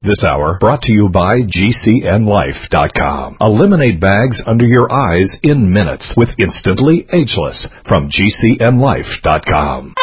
This hour brought to you by GCNLife.com. Eliminate bags under your eyes in minutes with Instantly Ageless from GCNLife.com.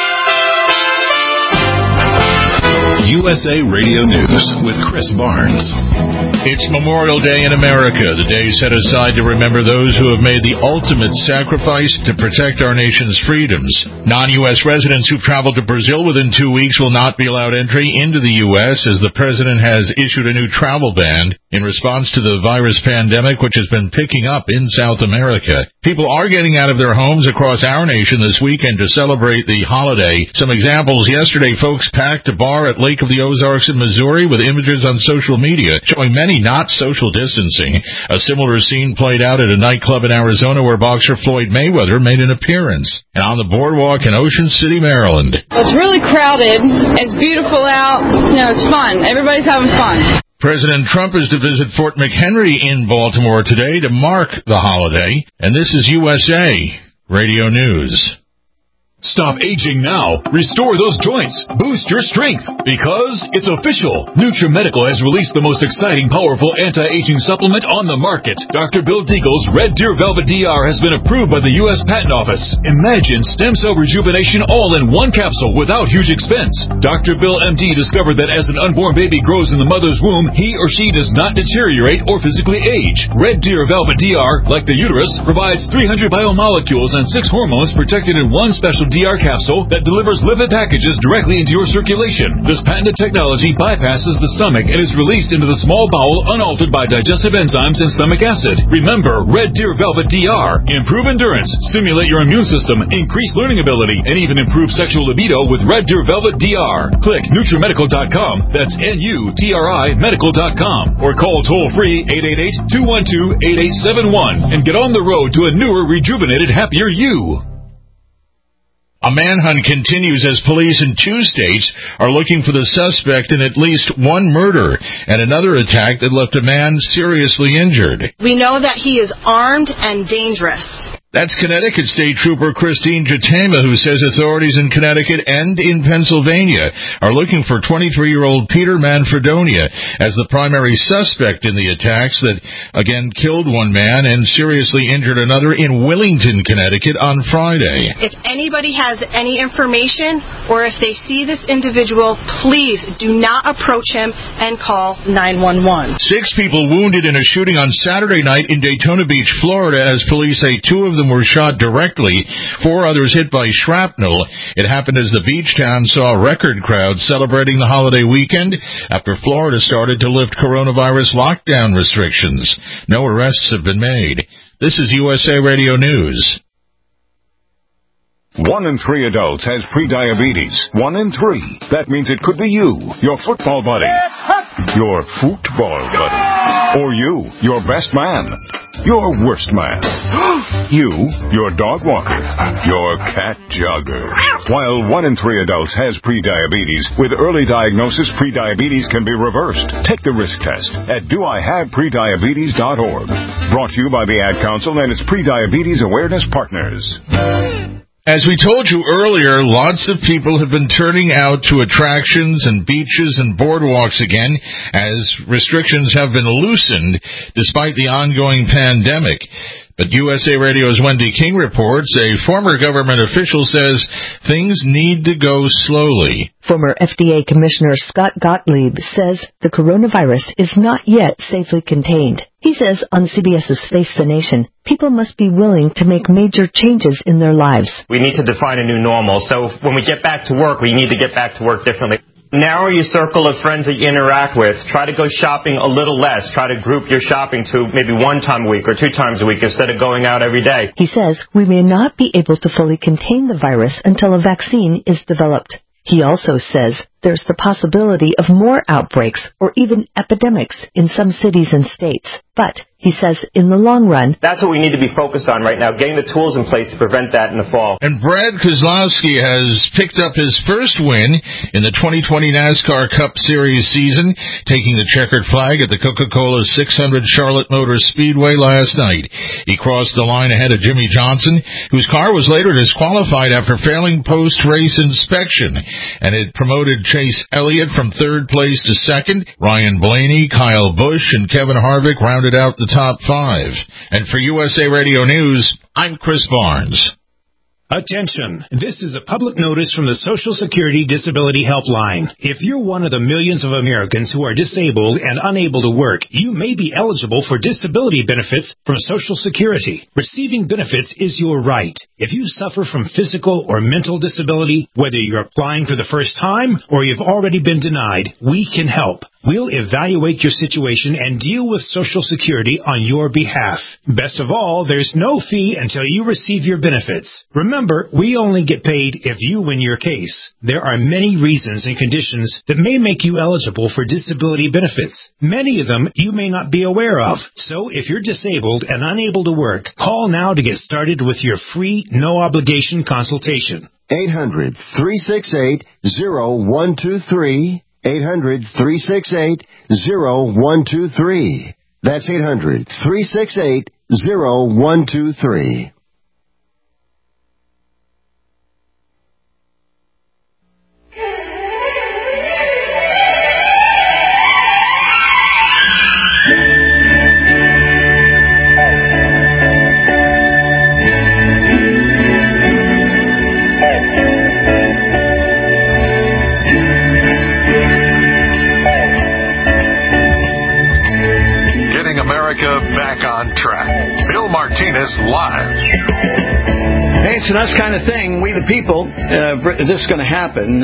USA Radio News with Chris Barnes. It's Memorial Day in America, the day set aside to remember those who have made the ultimate sacrifice to protect our nation's freedoms. Non-U.S. residents who've traveled to Brazil within 2 weeks will not be allowed entry into the U.S. as the president has issued a new travel ban in response to the virus pandemic, which has been picking up in South America. People are getting out of their homes across our nation this weekend to celebrate the holiday. Some examples: yesterday, folks packed a bar at Lake of the Ozarks in Missouri with images on social media showing many not social distancing. A similar scene played out at a nightclub in Arizona where boxer Floyd Mayweather made an appearance. And on the boardwalk in Ocean City, Maryland. It's really crowded. It's beautiful out. It's fun. Everybody's having fun. President Trump is to visit Fort McHenry in Baltimore today to mark the holiday. And this is USA Radio News. Stop aging now. Restore those joints. Boost your strength. Because it's official. NutriMedical has released the most exciting, powerful anti-aging supplement on the market. Dr. Bill Deagle's Red Deer Velvet DR has been approved by the U.S. Patent Office. Imagine stem cell rejuvenation all in one capsule without huge expense. Dr. Bill MD discovered that as an unborn baby grows in the mother's womb, he or she does not deteriorate or physically age. Red Deer Velvet DR, like the uterus, provides 300 biomolecules and 6 hormones protected in one special DR capsule that delivers lipid packages directly into your circulation. This patented technology bypasses the stomach and is released into the small bowel unaltered by digestive enzymes and stomach acid. Remember, Red Deer Velvet DR. Improve endurance, stimulate your immune system, increase learning ability, and even improve sexual libido with Red Deer Velvet DR. Click NutriMedical.com, that's NUTRI Medical.com, or call toll-free 888-212-8871 and get on the road to a newer, rejuvenated, happier you. A manhunt continues as police in 2 states are looking for the suspect in at least one murder and another attack that left a man seriously injured. We know that he is armed and dangerous. That's Connecticut State Trooper Christine Jatema, who says authorities in Connecticut and in Pennsylvania are looking for 23-year-old Peter Manfredonia as the primary suspect in the attacks that, again, killed one man and seriously injured another in Willington, Connecticut on Friday. If anybody has any information or if they see this individual, please do not approach him and call 911. 6 people wounded in a shooting on Saturday night in Daytona Beach, Florida, as police say 2 of them were shot directly, 4 others hit by shrapnel. It happened as the beach town saw a record crowd celebrating the holiday weekend after Florida started to lift coronavirus lockdown restrictions. No arrests have been made. This is USA Radio News. 1 in 3 adults has prediabetes. 1 in 3. That means it could be you, your football buddy, your football buddy, or you, your best man, your worst man, you, your dog walker, your cat jogger. While 1 in 3 adults has prediabetes, with early diagnosis, prediabetes can be reversed. Take the risk test at doihaveprediabetes.org. Brought to you by the Ad Council and its Prediabetes Awareness Partners. As we told you earlier, lots of people have been turning out to attractions and beaches and boardwalks again as restrictions have been loosened despite the ongoing pandemic. But USA Radio's Wendy King reports a former government official says things need to go slowly. Former FDA Commissioner Scott Gottlieb says the coronavirus is not yet safely contained. He says on CBS's Face the Nation, people must be willing to make major changes in their lives. We need to define a new normal. So when we get back to work, we need to get back to work differently. Narrow your circle of friends that you interact with. Try to go shopping a little less. Try to group your shopping to maybe 1 time a week or 2 times a week instead of going out every day. He says we may not be able to fully contain the virus until a vaccine is developed. He also says there's the possibility of more outbreaks or even epidemics in some cities and states. But He says in the long run, that's what we need to be focused on right now, getting the tools in place to prevent that in the fall. And Brad Keselowski has picked up his first win in the 2020 NASCAR Cup Series season, taking the checkered flag at the Coca-Cola 600 Charlotte Motor Speedway last night. He crossed the line ahead of Jimmy Johnson, whose car was later disqualified after failing post-race inspection, and it promoted Chase Elliott from third place to second. Ryan Blaney, Kyle Busch, and Kevin Harvick rounded out the top 5. And for USA Radio News, I'm Chris Barnes. Attention! This is a public notice from the Social Security Disability Helpline. If you're one of the millions of Americans who are disabled and unable to work, you may be eligible for disability benefits from Social Security. Receiving benefits is your right. If you suffer from physical or mental disability, whether you're applying for the first time or you've already been denied, we can help. We'll evaluate your situation and deal with Social Security on your behalf. Best of all, there's no fee until you receive your benefits. Remember, we only get paid if you win your case. There are many reasons and conditions that may make you eligible for disability benefits. Many of them you may not be aware of. So if you're disabled and unable to work, call now to get started with your free, no-obligation consultation. 800-368-0123. 800-368-0123. That's 800-368-0123. Back on track. Bill Martinez live. Hey, it's an us kind of thing. We the people, this is going to happen.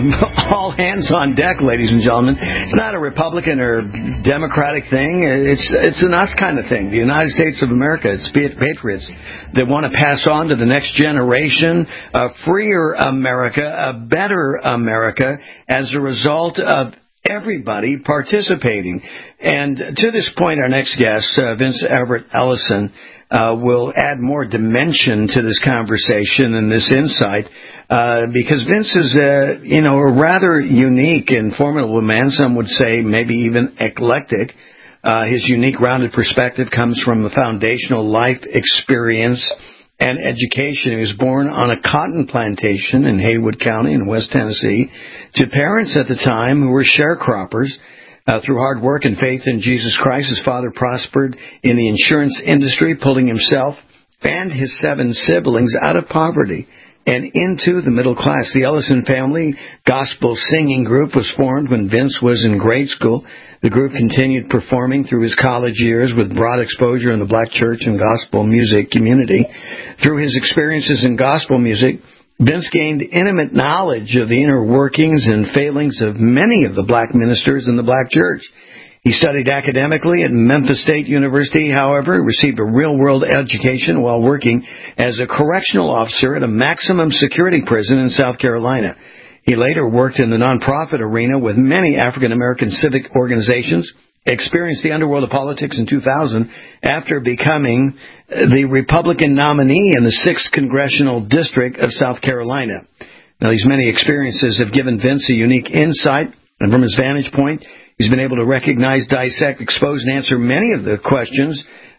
All hands on deck, ladies and gentlemen. It's not a Republican or Democratic thing. It's an us kind of thing. The United States of America, it's patriots that want to pass on to the next generation a freer America, a better America as a result of everybody participating. And to this point, our next guest, Vince Everett Ellison, will add more dimension to this conversation and this insight, because Vince is, a rather unique and formidable man. Some would say maybe even eclectic. His unique, rounded perspective comes from a foundational life experience and education. He was born on a cotton plantation in Haywood County in West Tennessee to parents at the time who were sharecroppers. Through hard work and faith in Jesus Christ, his father prospered in the insurance industry, pulling himself and his 7 siblings out of poverty and into the middle class. The Ellison family gospel singing group was formed when Vince was in grade school. The group continued performing through his college years with broad exposure in the black church and gospel music community. Through his experiences in gospel music, Vince gained intimate knowledge of the inner workings and failings of many of the black ministers in the black church. He studied academically at Memphis State University, however, received a real-world education while working as a correctional officer at a maximum security prison in South Carolina. He later worked in the nonprofit arena with many African-American civic organizations, experienced the underworld of politics in 2000 after becoming the Republican nominee in the 6th Congressional District of South Carolina. Now, these many experiences have given Vince a unique insight, and from his vantage point, he's been able to recognize, dissect, expose, and answer many of the questions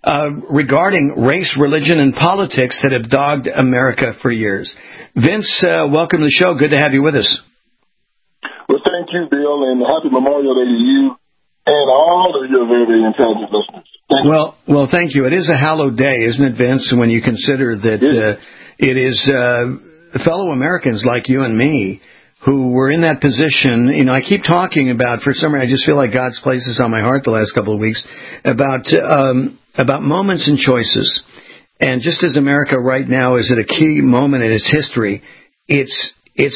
regarding race, religion, and politics that have dogged America for years. Vince, welcome to the show. Good to have you with us. Well, thank you, Bill, and happy Memorial Day to you and all of your very, very intelligent listeners. Well, thank you. It is a hallowed day, isn't it, Vince, when you consider that it is fellow Americans like you and me who were in that position. You know, I keep talking about, for some reason, I just feel like God's placed this on my heart the last couple of weeks, about moments and choices. And just as America right now is at a key moment in its history, its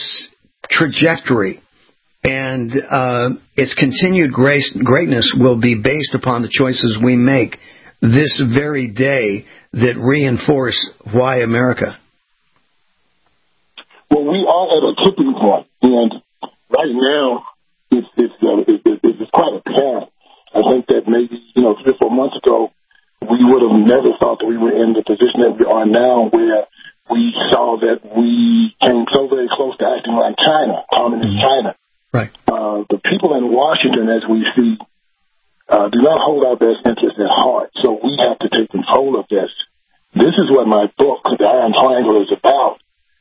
trajectory and its continued greatness will be based upon the choices we make this very day that reinforce why America. Well, we are at a tipping point, and right now it's quite apparent. I think that maybe 3 or 4 months ago are now, where we saw that we came so very close to acting like China, communist China. Right. The people in Washington, as we see, do not hold our best interests at heart. So we have to take control of this. This is what my book, The Iron Triangle, is about.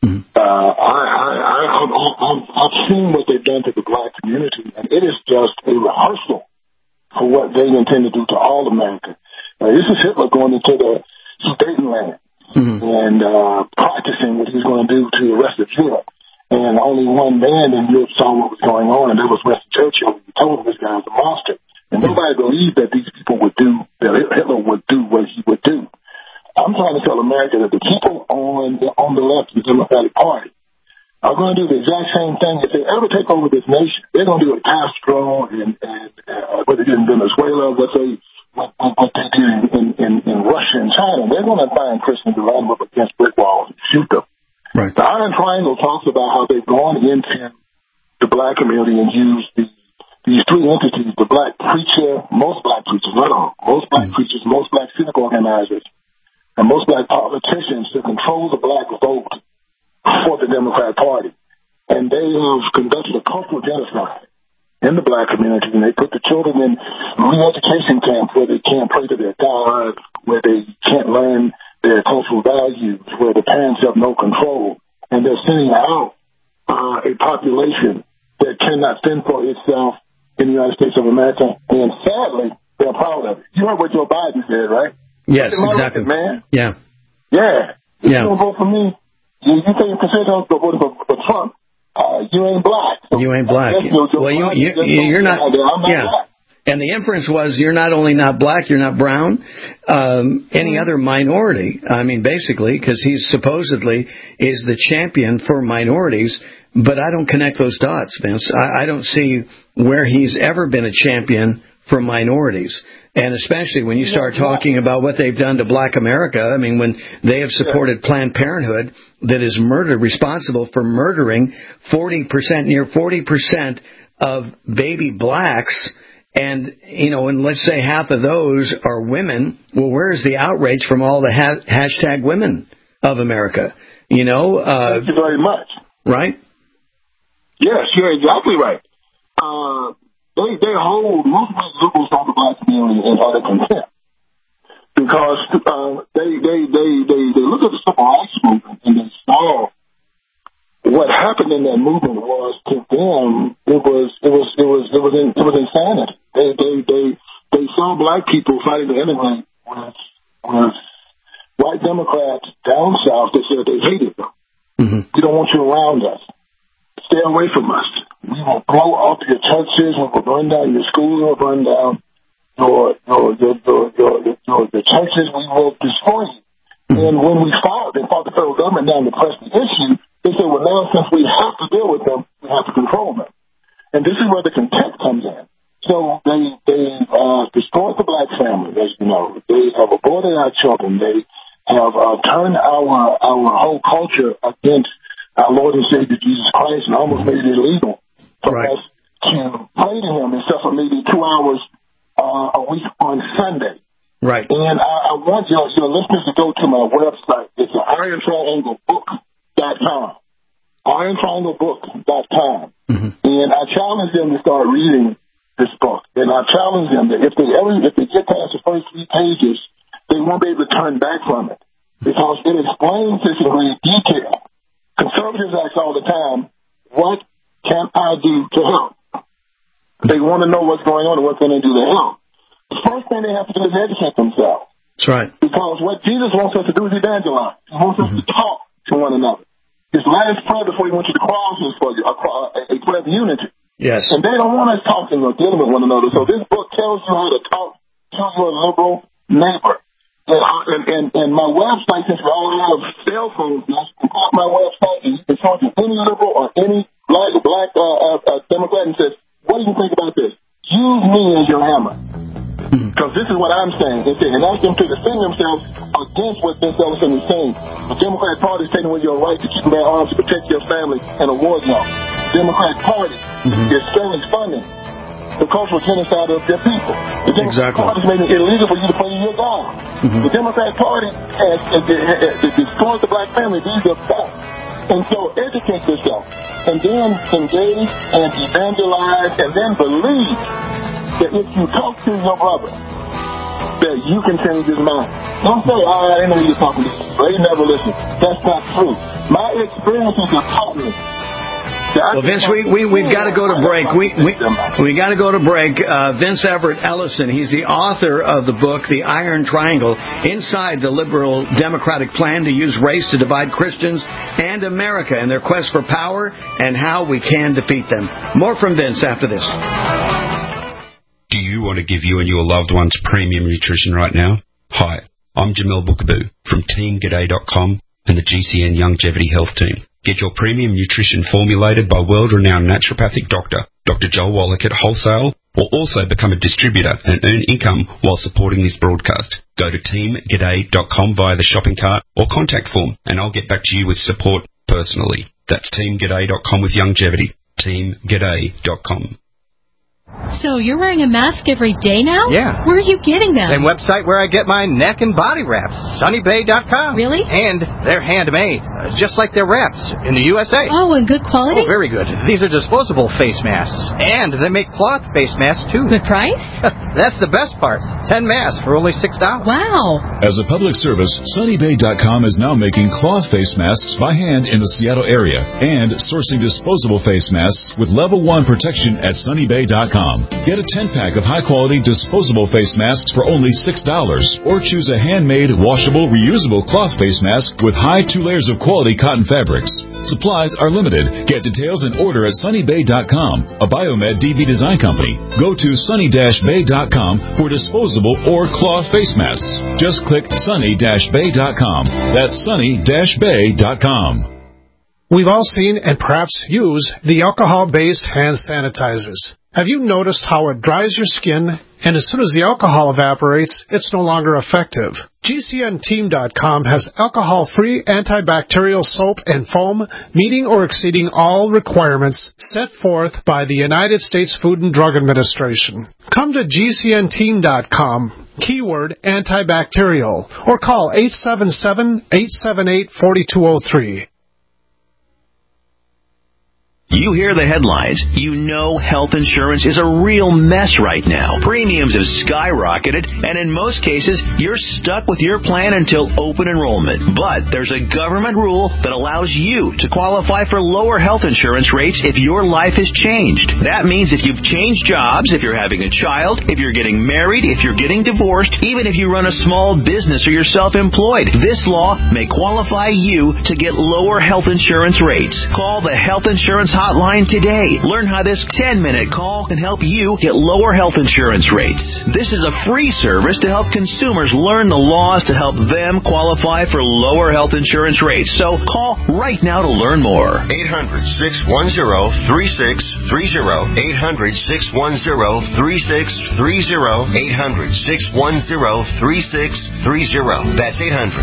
I've seen what they've done to the black community, and it is just a rehearsal for what they intend to do to all America. This is Hitler going into the Sudetenland and practicing what he's going to do to the rest of Europe. And only one man in Europe saw what was going on, and that was Winston Churchill. He told him this guy was a monster. And nobody believed that these people would do, that Hitler would do what he would do. I'm trying to tell America that the people on the left of the Democratic Party are going to do the exact same thing. If they ever take over this nation, they're going to do what Castro and what they did in Venezuela, what they did in Russia and China. They're going to find Christians to line them up against brick walls and shoot them. Right. The Iron Triangle talks about how they've gone into the black community and used these three entities: the black preacher, most black preachers, not all, most black preachers, most black civic organizers, and most black politicians to control the black vote for the Democrat Party. And they have conducted a cultural genocide in the black community, and they put the children in re-education camps where they can't pray to their God, where they can't learn their cultural values, where the parents have no control. And they're sending out a population that cannot fend for itself in the United States of America. And sadly, they're proud of it. You heard what Joe Biden said, right? Yes, exactly. Record, man. Yeah. Yeah. If you don't vote for me, you think you consider voting for Trump, you ain't black. So you ain't black. Well, you're not. I'm not black. And the inference was you're not only not black, you're not brown, any other minority. I mean, basically, because he supposedly is the champion for minorities. But I don't connect those dots, Vince. I don't see where he's ever been a champion for minorities. And especially when you start talking about what they've done to black America, I mean, when they have supported Planned Parenthood that is responsible for murdering near 40% of baby blacks, and, and let's say half of those are women, well, where's the outrage from all the hashtag women of America? Thank you very much. Right? Yes, you're exactly right. They hold most of the liberals on the black community in utter contempt because they look at the civil rights movement and they saw what happened in that movement was, to them, it was insanity. They saw black people fighting to integrate with white Democrats down south that said they hated them. We don't want you around us. Stay away from us. We will blow up your churches. We will burn down your schools. We will burn down your churches. We will destroy you. And when we fought the federal government down to press the issue, they said, well, now since we have to deal with them, we have to control them. And this is where the contempt comes in. So they destroyed the black family, as you know. They have aborted our children. They have turned our whole culture against our Lord and Savior Jesus Christ, and almost made it illegal for us to pray to Him except for maybe 2 hours a week on Sunday. Right. And I want your listeners to go to my website. It's irontrianglebook.com. irontrianglebook.com. And I challenge them to start reading this book. And I challenge them that if they get past the first 3 pages, they won't be able to turn back from it because it explains this in great detail. Conservatives ask all the time, what can I do to help? They want to know what's going on and what can they do to help. The first thing they have to do is educate themselves. That's right. Because what Jesus wants us to do is evangelize. He wants us to talk to one another. His last prayer before he went to the cross was for a prayer of unity. Yes. And they don't want us talking or dealing with one another. So this book tells you how to talk to your liberal neighbor. And my website, since we all have cell phones, you can call my website and you can talk to any liberal or any black Democrat and says, what do you think about this? Use me as your hammer. Because this is what I'm saying. And ask them to defend themselves against what Ben Ellison is saying. The Democratic Party is taking away your right to keep and bear arms to protect your family in a war zone. The Democratic Party is failing funding the cultural genocide of their people. The Democratic Party has made it illegal for you to play your God. The Democratic Party has destroyed the black family. These are facts. And so educate yourself, and then engage and evangelize, and then believe that if you talk to your brother, that you can change his mind. Don't say, I didn't know you were talking to me. They never listen. That's not true. My experiences have taught me. Well, Vince, we've got to go to break. We got to go to break. Vince Everett Ellison, he's the author of the book, The Iron Triangle, Inside the Liberal Democratic Plan to Use Race to Divide Christians and America in their quest for power and how we can defeat them. More from Vince after this. Do you want to give you and your loved ones premium nutrition right now? Hi, I'm Jamel Bookaboo from TeamGaday.com and the GCN Longevity Health Team. Get your premium nutrition formulated by world-renowned naturopathic doctor, Dr. Joel Wallach at Wholesale, or also become a distributor and earn income while supporting this broadcast. Go to TeamGaday.com via the shopping cart or contact form, and I'll get back to you with support personally. That's TeamGaday.com with longevity. TeamGaday.com. So you're wearing a mask every day now? Yeah. Where are you getting them? Same website where I get my neck and body wraps, sunnybay.com. Really? And they're handmade, just like their wraps in the USA. Oh, and good quality? Oh, very good. These are disposable face masks, and they make cloth face masks, too. Good price? That's the best part. 10 masks for only $6. Wow. As a public service, sunnybay.com is now making cloth face masks by hand in the Seattle area and sourcing disposable face masks with level 1 protection at sunnybay.com. Get a 10-pack of high-quality disposable face masks for only $6, or choose a handmade, washable, reusable cloth face mask with high 2 layers of quality cotton fabrics. Supplies are limited. Get details and order at sunnybay.com, a Biomed DB design company. Go to sunny-bay.com for disposable or cloth face masks. Just click sunny-bay.com. That's sunny-bay.com. We've all seen and perhaps use the alcohol-based hand sanitizers. Have you noticed how it dries your skin, and as soon as the alcohol evaporates, it's no longer effective? GCNteam.com has alcohol-free antibacterial soap and foam meeting or exceeding all requirements set forth by the United States Food and Drug Administration. Come to GCNteam.com, keyword antibacterial, or call 877-878-4203. You hear the headlines. You know health insurance is a real mess right now. Premiums have skyrocketed, and in most cases, you're stuck with your plan until open enrollment. But there's a government rule that allows you to qualify for lower health insurance rates if your life has changed. That means if you've changed jobs, if you're having a child, if you're getting married, if you're getting divorced, even if you run a small business or you're self-employed, this law may qualify you to get lower health insurance rates. Call the Health Insurance Hotline today. Learn how this 10-minute call can help you get lower health insurance rates. This is a free service to help consumers learn the laws to help them qualify for lower health insurance rates. So call right now to learn more. 800-610-3630. 800-610-3630. 800-610-3630. That's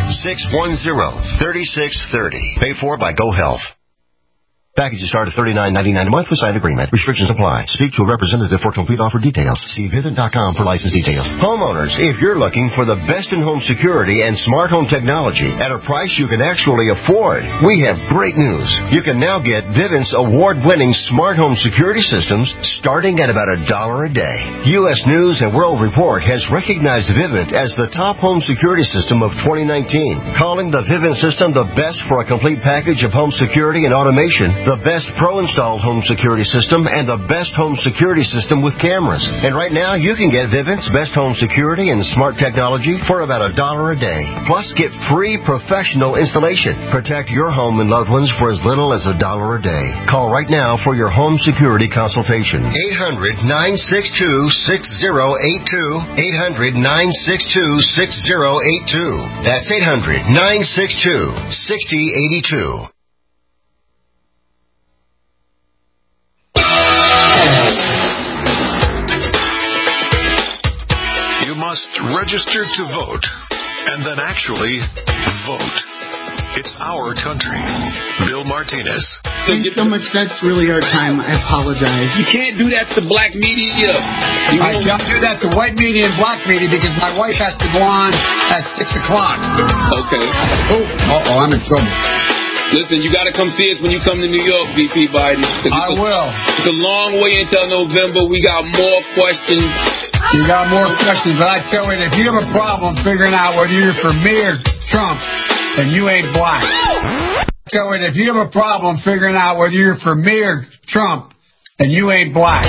800-610-3630. Paid for by Go Health. Packages start at $39.99 a month with signed agreement. Restrictions apply. Speak to a representative for complete offer details. See Vivint.com for license details. Homeowners, if you're looking for the best in home security and smart home technology at a price you can actually afford, we have great news. You can now get Vivint's award-winning smart home security systems starting at about $1 a day. U.S. News and World Report has recognized Vivint as the top home security system of 2019, calling the Vivint system the best for a complete package of home security and automation, the best pro-installed home security system, and the best home security system with cameras. And right now, you can get Vivint's best home security and smart technology for about $1 a day. Plus, get free professional installation. Protect your home and loved ones for as little as $1 a day. Call right now for your home security consultation. 800-962-6082. 800-962-6082. That's 800-962-6082. Register to vote, and then actually vote. It's our country. Bill Martinez. Thanks so much. That's really our time. I apologize. You can't do that to black media. I can't do that to white media and black media because my wife has to go on at 6 o'clock. Okay. Uh-oh, I'm in trouble. Listen, you got to come see us when you come to New York, VP Biden. I will. It's a long way until November. We got more questions. You got more questions, but I tell you, if you have a problem figuring out whether you're for me or Trump, then you ain't black. So if you have a problem figuring out whether you're for me or Trump, then you ain't black.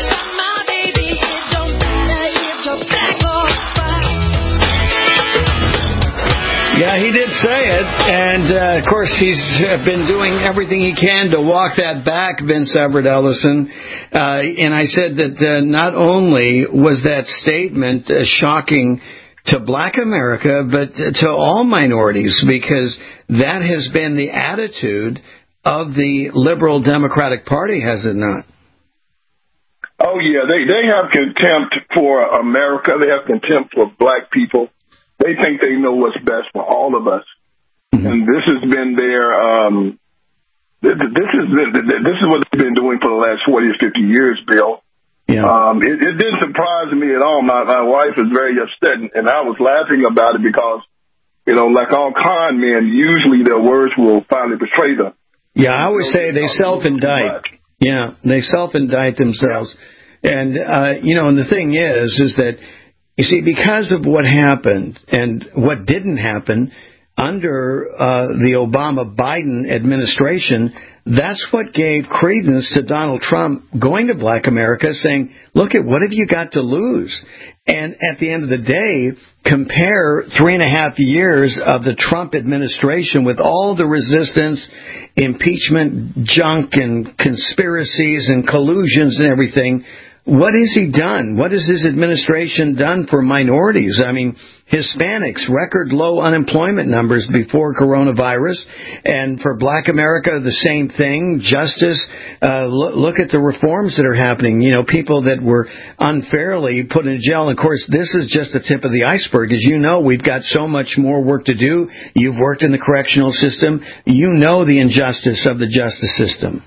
Yeah, he did say it, and of course he's been doing everything he can to walk that back, Vince Everett Ellison. And I said that not only was that statement shocking to black America, but to all minorities, because that has been the attitude of the liberal Democratic Party, has it not? Oh, yeah, they have contempt for America. They have contempt for black people. They think they know what's best for all of us. Mm-hmm. And this has been their, this is what they've been doing for the last 40 or 50 years, Bill. Yeah. It didn't surprise me at all. My wife is very upset, and I was laughing about it because, you know, like all con men, usually their words will finally betray them. Yeah, I always say they self-indict. Yeah, they self-indict themselves. Yeah. And, you know, and the thing is that, you see, because of what happened and what didn't happen under the Obama-Biden administration, that's what gave credence to Donald Trump going to black America saying, look, what have you got to lose? And at the end of the day, compare 3.5 years of the Trump administration with all the resistance, impeachment junk and conspiracies and collusions and everything. What has he done? What has his administration done for minorities? I mean, Hispanics, record low unemployment numbers before coronavirus. And for black America, the same thing. Justice, look at the reforms that are happening. You know, people that were unfairly put in jail. And of course, this is just the tip of the iceberg. As you know, we've got so much more work to do. You've worked in the correctional system. You know the injustice of the justice system.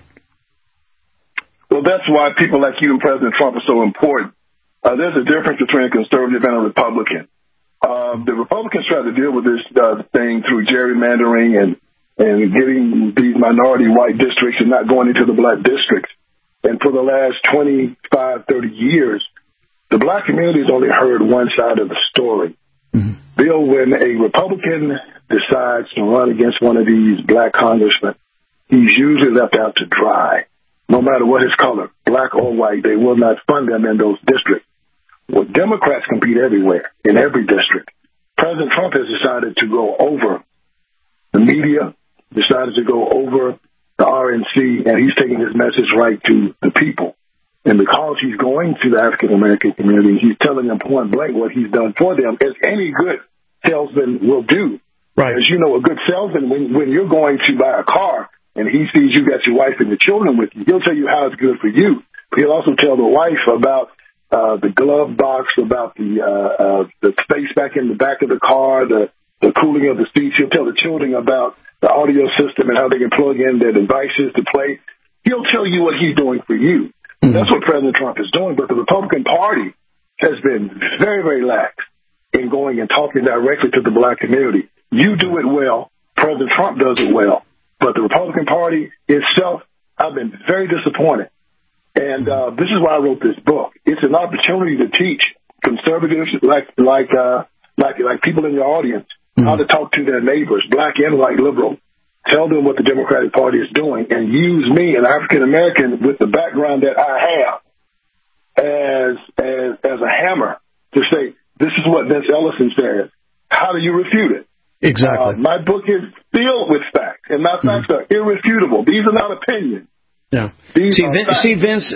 Well, that's why people like you and President Trump are so important. There's a difference between a conservative and a Republican. The Republicans try to deal with this thing through gerrymandering and getting these minority white districts and not going into the black districts. And for the last 25, 30 years, the black community has only heard one side of the story. Mm-hmm. Bill, when a Republican decides to run against one of these black congressmen, he's usually left out to dry. No matter what his color, black or white, they will not fund them in those districts. Well, Democrats compete everywhere, in every district. President Trump has decided to go over the media, decided to go over the RNC, and he's taking his message right to the people. And because he's going to the African-American community, he's telling them point blank what he's done for them, as any good salesman will do. Right. As you know, a good salesman, when you're going to buy a car, and he sees you got your wife and your children with you, he'll tell you how it's good for you. But he'll also tell the wife about the glove box, about the space back in the back of the car, the cooling of the seats. He'll tell the children about the audio system and how they can plug in their devices to play. He'll tell you what he's doing for you. Mm-hmm. That's what President Trump is doing. But the Republican Party has been very, very lax in going and talking directly to the black community. You do it well. President Trump does it well. But the Republican Party itself, I've been very disappointed. And this is why I wrote this book. It's an opportunity to teach conservatives like people in your audience how to talk to their neighbors, black and white liberal. Tell them what the Democratic Party is doing and use me, an African American with the background that I have, as a hammer to say, this is what Vince Ellison says. How do you refute it? Exactly. My book is filled with facts, and my facts are irrefutable. These are not opinions. Yeah. See, Vince,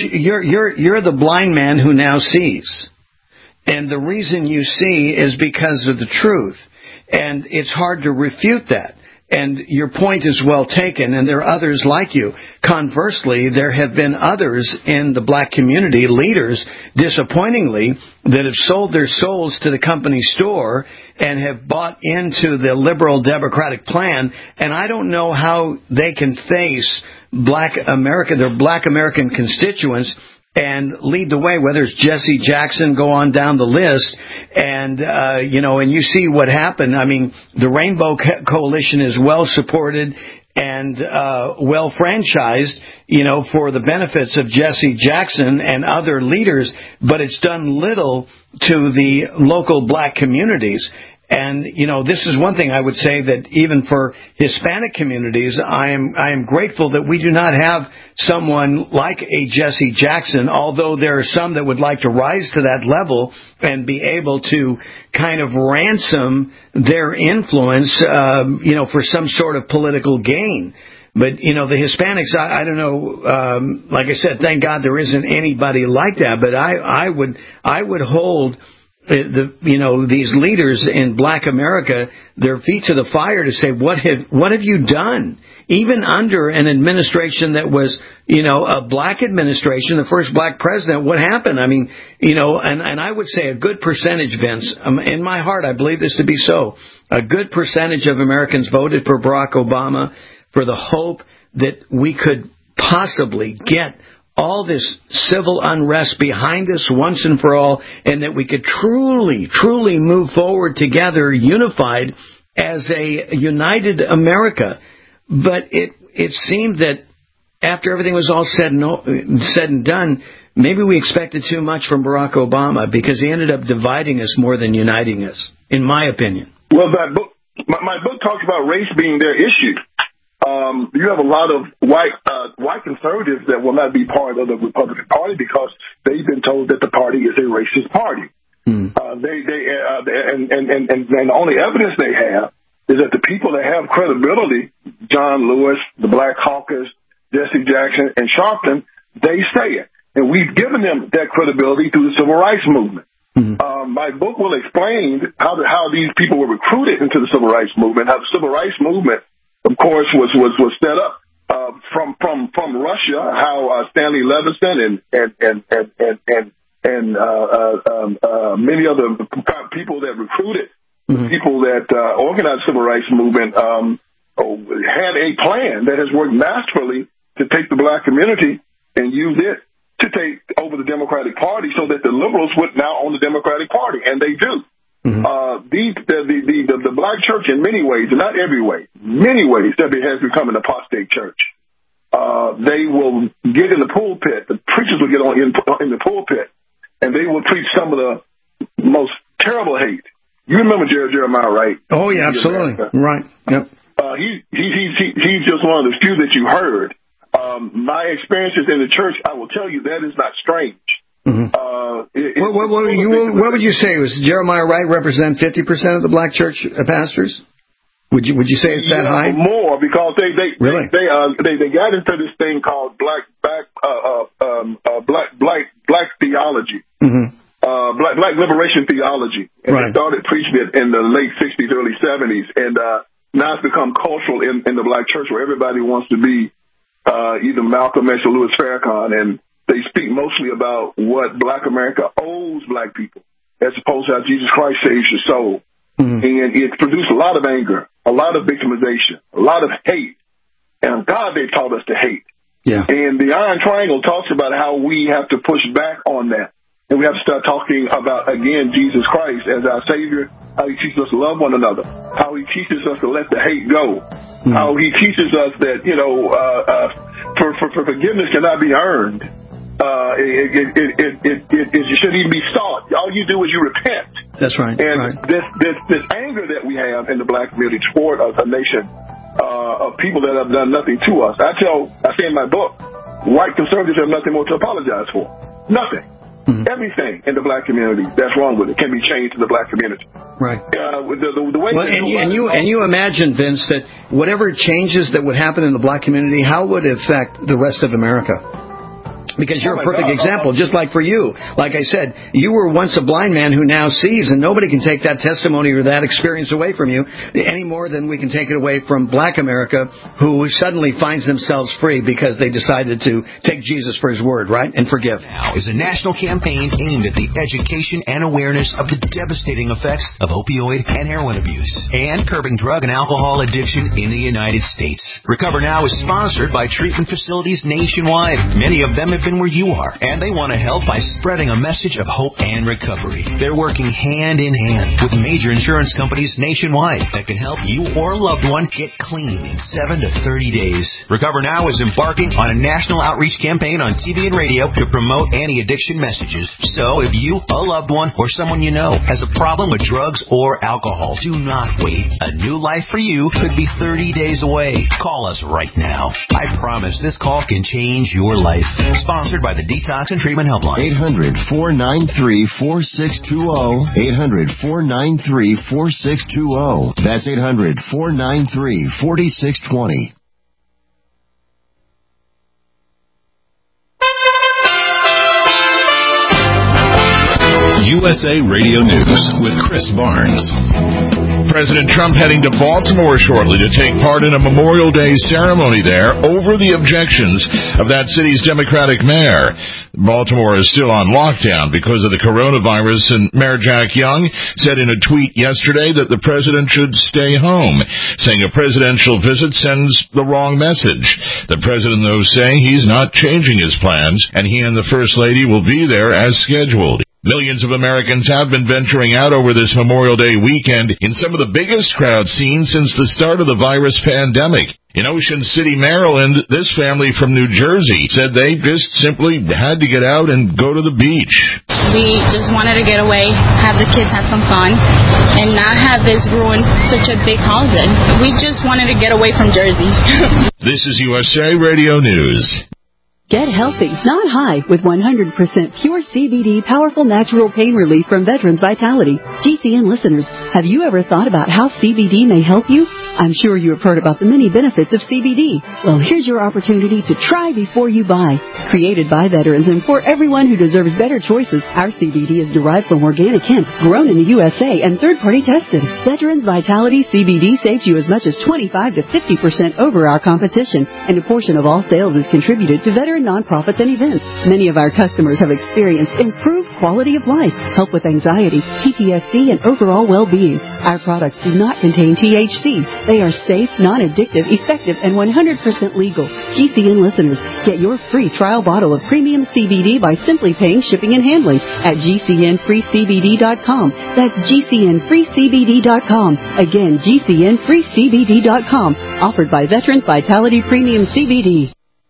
you're the blind man who now sees, and the reason you see is because of the truth, and it's hard to refute that. And your point is well taken, and there are others like you. Conversely, there have been others in the black community, leaders, disappointingly, that have sold their souls to the company store and have bought into the liberal Democratic plan, and I don't know how they can face their black American constituents and lead the way, whether it's Jesse Jackson, go on down the list, and and you see what happened. I mean, the Rainbow Coalition is well supported and well franchised, for the benefits of Jesse Jackson and other leaders, but it's done little to the local black communities. And, this is one thing I would say that even for Hispanic communities, I am grateful that we do not have someone like a Jesse Jackson, although there are some that would like to rise to that level and be able to kind of ransom their influence, for some sort of political gain. But, the Hispanics, I don't know, like I said, thank God there isn't anybody like that, but I would hold these leaders in black America their feet to the fire to say, what have you done? Even under an administration that was, a black administration, the first black president, what happened? I mean, and I would say a good percentage, Vince, in my heart, I believe this to be so. A good percentage of Americans voted for Barack Obama for the hope that we could possibly get all this civil unrest behind us once and for all, and that we could truly, truly move forward together, unified as a united America. But it seemed that after everything was all said and done, maybe we expected too much from Barack Obama, because he ended up dividing us more than uniting us, in my opinion. Well, my book talks about race being their issue. You have a lot of white conservatives that will not be part of the Republican Party because they've been told that the party is a racist party. And the only evidence they have is that the people that have credibility, John Lewis, the Black Caucus, Jesse Jackson, and Sharpton, they say it. And we've given them that credibility through the Civil Rights Movement. My book will explain how these people were recruited into the Civil Rights Movement, how the Civil Rights Movement, of course, was set up from Russia. How Stanley Levinson and many other people that recruited people that organized the Civil Rights Movement had a plan that has worked masterfully to take the black community and use it to take over the Democratic Party, so that the liberals would now own the Democratic Party, and they do. The black church, in many ways, and not every way, many ways, that it has become an apostate church. They will get in the pulpit. The preachers will get in the pulpit, and they will preach some of the most terrible hate. You remember Jeremiah, right? Oh yeah, absolutely. Right. Yep. He's just one of the few that you heard. My experiences in the church, I will tell you, that is not strange. What would you say? Was Jeremiah Wright represent 50% of the black church pastors? Would you say it's that high? More, because they really? they got into this thing called black theology, black liberation theology, and they started preaching it in the late 60s, early 70s, and now it's become cultural in the black church, where everybody wants to be either Malcolm X or Louis Farrakhan, and they speak mostly about what black America owes black people, as opposed to how Jesus Christ saves your soul. And it produced a lot of anger, a lot of victimization, a lot of hate. And God, they've taught us to hate. Yeah. And the Iron Triangle talks about how we have to push back on that. And we have to start talking about, again, Jesus Christ as our Savior, how he teaches us to love one another, how he teaches us to let the hate go, how he teaches us that, for forgiveness cannot be earned. You shouldn't even be sought. All you do is you repent. That's right. And this anger that we have in the black community toward a nation of people that have done nothing to us. I say in my book, white conservatives have nothing more to apologize for. Nothing. Everything in the black community that's wrong with it can be changed in the black community. Right. The way and you imagine, Vince, that whatever changes that would happen in the black community, how would it affect the rest of America? Because you're a perfect example, just like for you. Like I said, you were once a blind man who now sees, and nobody can take that testimony or that experience away from you any more than we can take it away from Black America, who suddenly finds themselves free because they decided to take Jesus for his word, right, and forgive. Now is a national campaign aimed at the education and awareness of the devastating effects of opioid and heroin abuse and curbing drug and alcohol addiction in the United States. Recover Now is sponsored by treatment facilities nationwide. Many of them have been where you are, and they want to help by spreading a message of hope and recovery. They're working hand in hand with major insurance companies nationwide that can help you or a loved one get clean in 7 to 30 days. Recover Now is embarking on a national outreach campaign on TV and radio to promote anti-addiction messages. So if you, a loved one, or someone you know has a problem with drugs or alcohol, do not wait. A new life for you could be 30 days away. Call us right now. I promise this call can change your life. Sponsored by the Detox and Treatment Helpline. 800-493-4620. 800-493-4620. That's 800-493-4620. USA Radio News with Chris Barnes. President Trump heading to Baltimore shortly to take part in a Memorial Day ceremony there over the objections of that city's Democratic mayor. Baltimore is still on lockdown because of the coronavirus, and Mayor Jack Young said in a tweet yesterday that the president should stay home, saying a presidential visit sends the wrong message. The president, though, saying he's not changing his plans, and he and the First Lady will be there as scheduled. Millions of Americans have been venturing out over this Memorial Day weekend in some of the biggest crowds seen since the start of the virus pandemic. In Ocean City, Maryland, this family from New Jersey said they just simply had to get out and go to the beach. We just wanted to get away, have the kids have some fun, and not have this ruin such a big holiday. We just wanted to get away from Jersey. This is USA Radio News. Get healthy, not high, with 100% pure CBD powerful natural pain relief from Veterans Vitality. GCN listeners, have you ever thought about how CBD may help you? I'm sure you have heard about the many benefits of CBD. Well, here's your opportunity to try before you buy. Created by veterans and for everyone who deserves better choices, our CBD is derived from organic hemp, grown in the USA and third-party tested. Veterans Vitality CBD saves you as much as 25 to 50% over our competition, and a portion of all sales is contributed to veteran nonprofits and events. Many of our customers have experienced improved quality of life, help with anxiety, PTSD, and overall well-being. Our products do not contain THC. They are safe, non-addictive, effective, and 100% legal. GCN listeners, get your free trial bottle of premium CBD by simply paying shipping and handling at GCNFreeCBD.com. That's GCNFreeCBD.com. Again, GCNFreeCBD.com. Offered by Veterans Vitality Premium CBD.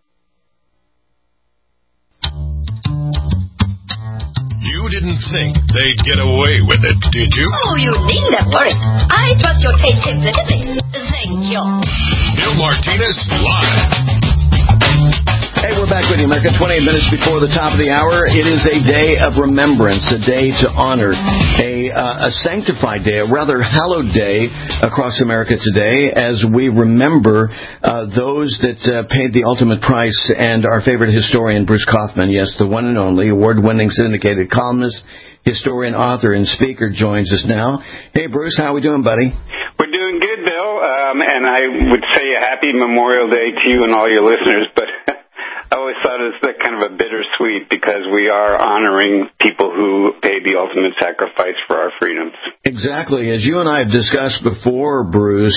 You didn't think they'd get away with it, did you? Oh, you needn't worry. I trust your taste implicitly. Thank you. Bill Martinez live. Hey, we're back with you, America. 28 minutes before the top of the hour. It is a day of remembrance, a day to honor, a sanctified day, a rather hallowed day across America today as we remember those that paid the ultimate price. And our favorite historian, Bruce Kaufman, yes, the one and only award-winning syndicated columnist, historian, author, and speaker, joins us now. Hey, Bruce, how we doing, buddy? We're doing good, Bill, and I would say a happy Memorial Day to you and all your listeners, but I always thought it was kind of a bittersweet because we are honoring people who paid the ultimate sacrifice for our freedoms. Exactly. As you and I have discussed before, Bruce,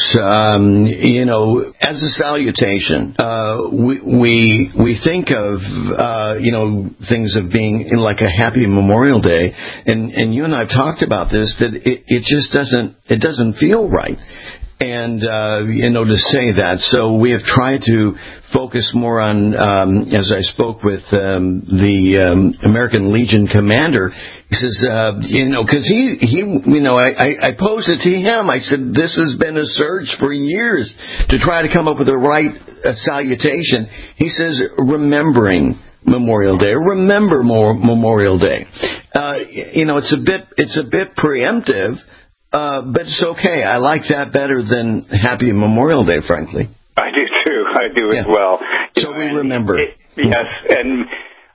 as a salutation, we think of, things of being in like a happy Memorial Day. And you and I have talked about this, that it just doesn't feel right. And, to say that. So we have tried to focus more on, as I spoke with the American Legion commander, he says, because I posed it to him. I said, this has been a search for years to try to come up with the right salutation. He says, remembering Memorial Day. Remember Memorial Day. It's a bit preemptive. But it's okay. I like that better than Happy Memorial Day, frankly. I do, too. I do as well. So we remember. Yes, and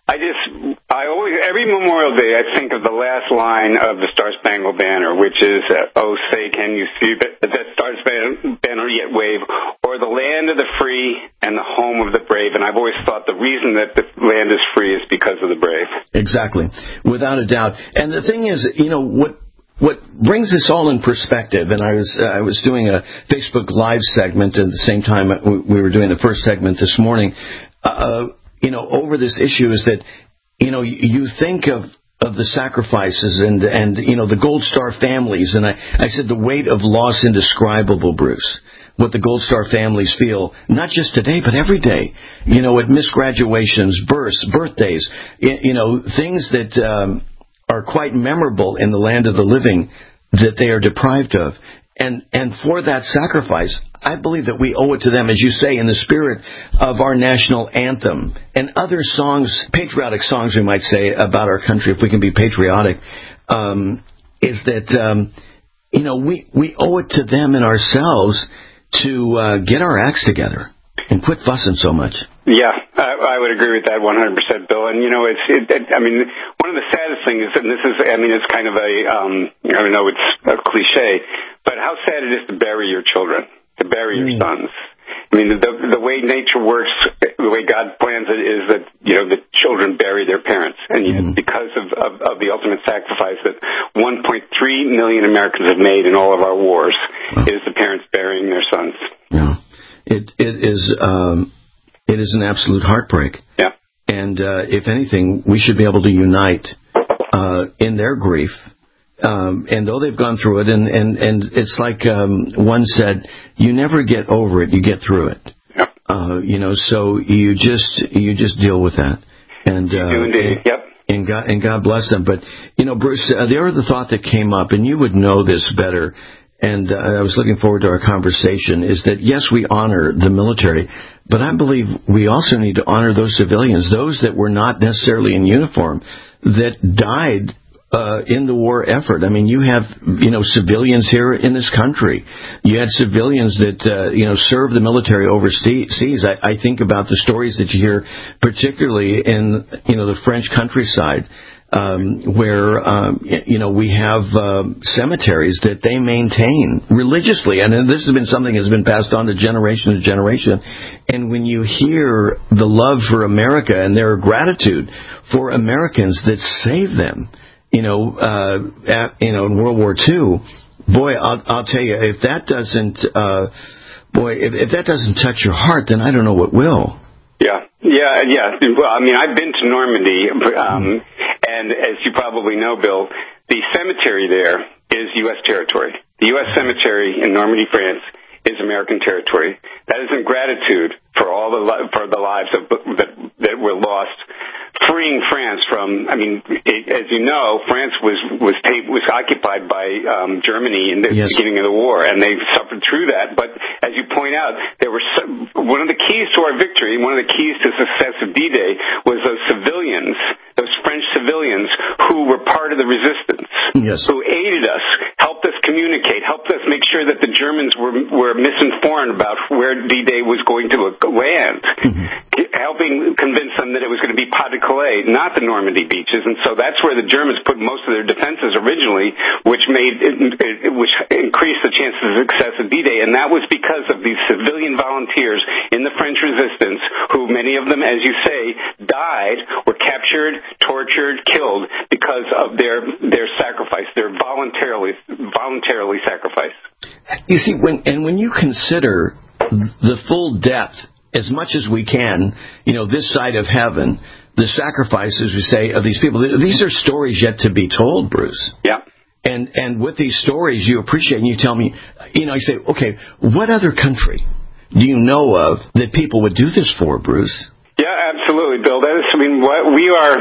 every Memorial Day, I think of the last line of the Star Spangled Banner, which is, "Oh, say, can you see that Star Spangled Banner yet wave, or the land of the free and the home of the brave?" And I've always thought the reason that the land is free is because of the brave. Exactly, without a doubt. And the thing is, what brings this all in perspective, and I was doing a Facebook Live segment at the same time we were doing the first segment this morning, over this issue is that, you think of the sacrifices and the Gold Star families, and I said the weight of loss indescribable, Bruce. What the Gold Star families feel, not just today, but every day. At misgraduations, birthdays, things that are quite memorable in the land of the living that they are deprived of. And for that sacrifice, I believe that we owe it to them, as you say, in the spirit of our national anthem and other songs, patriotic songs, we might say, about our country, if we can be patriotic, is that, we owe it to them and ourselves to get our acts together and quit fussing so much. Yeah, I would agree with that 100%, Bill. And one of the saddest things, and this is, it's kind of I know it's a cliche, but how sad it is to bury your children, to bury your sons. The way nature works, the way God plans it, is that the children bury their parents, and yet because of the ultimate sacrifice that 1.3 million Americans have made in all of our wars, is the parents burying their sons. Yeah, it is an absolute heartbreak. Yeah. And if anything, we should be able to unite in their grief. And though they've gone through it, and it's like one said, you never get over it, you get through it. Yep. So you just deal with that. And you do indeed. Yep. And God bless them. But Bruce, the other thought that came up, and you would know this better, and I was looking forward to our conversation, is that yes, we honor the military, but I believe we also need to honor those civilians, those that were not necessarily in uniform, that died in the war effort. You have, civilians here in this country. You had civilians that, served the military overseas. I think about the stories that you hear, particularly in, the French countryside, where, we have cemeteries that they maintain religiously. And this has been something that's been passed on to generation to generation. And when you hear the love for America and their gratitude for Americans that saved them, in World War II, boy, I'll tell you, if that doesn't touch your heart, then I don't know what will. Yeah. Well, I've been to Normandy, and as you probably know, Bill, the cemetery there is U.S. territory. The U.S. cemetery in Normandy, France, is American territory. That is in gratitude for for the lives that were lost, freeing France from. As you know, France was occupied by Germany in the beginning of the war, and they suffered through that. But as you point out, there were one of the keys to our victory, one of the keys to success of D-Day was those civilians, those French civilians who were part of the resistance, who aided us, helped us communicate, helped us make sure that the Germans were misinformed about where D-Day was going to land, helping convince them that it was going to be Pas-de-Calais, not the Normandy beaches. And so that's where the Germans put most of their defenses originally, which increased the chances of success of D-Day. And that was because of these civilian volunteers in the French resistance, who many of them, as you say, died, were captured, tortured, killed because of their sacrifice, their voluntarily sacrificed. You see, when you consider the full depth, as much as we can, this side of heaven, the sacrifices, we say, of these people, these are stories yet to be told, Bruce. Yeah. And with these stories, you appreciate, and you tell me, you say, okay, what other country do you know of that people would do this for, Bruce? Yeah, absolutely, Bill. That is, what we are.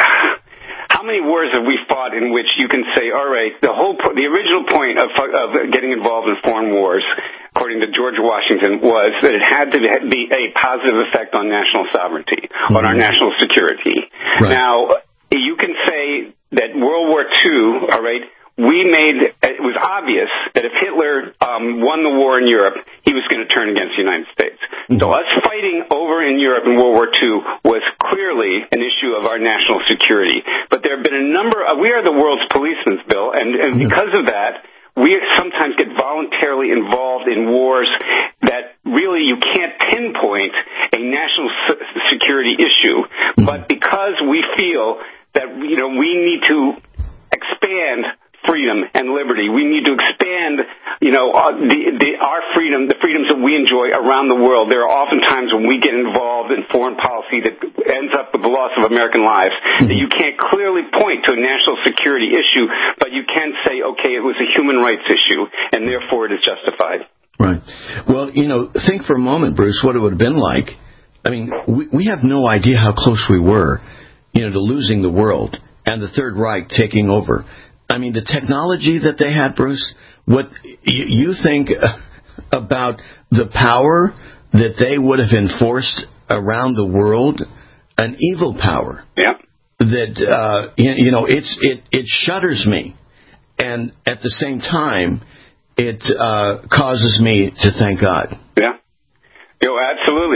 How many wars have we fought in which you can say, all right, the original point of getting involved in foreign wars, according to George Washington, was that it had to be a positive effect on national sovereignty, on our national security. Right. Now, you can say that World War II, all right, it was obvious that if Hitler won the war in Europe, he he was going to turn against the United States. So us fighting over in Europe in World War II was clearly an issue of our national security. But there have been a number of, we are the world's policemen, Bill, and because of that, we sometimes get voluntarily involved in wars that really you can't pinpoint a national security issue. But because we feel that, we need to expand freedom and liberty. We need to expand, our freedom, the freedoms that we enjoy around the world. There are often times when we get involved in foreign policy that ends up with the loss of American lives, that you can't clearly point to a national security issue, but you can say, okay, it was a human rights issue, and therefore it is justified. Right. Well, think for a moment, Bruce, what it would have been like. I mean, we have no idea how close we were, to losing the world and the Third Reich taking over. I mean, the technology that they had, Bruce, what you think about the power that they would have enforced around the world, an evil power. Yeah. That, it shudders me. And at the same time, it causes me to thank God. Yeah. Absolutely.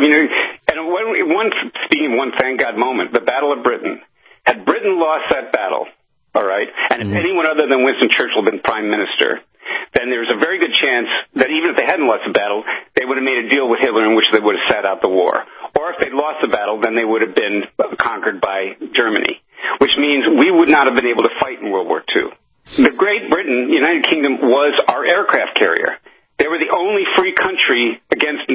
Speaking of one thank God moment, the Battle of Britain. Had Britain lost that battle, all right, and if anyone other than Winston Churchill had been prime minister, then there's a very good chance that even if they hadn't lost the battle, they would have made a deal with Hitler in which they would have sat out the war. Or if they'd lost the battle, then they would have been conquered by Germany, which means we would not have been able to fight in World War II. The Great Britain, United Kingdom, was our aircraft carrier. They were the only free country against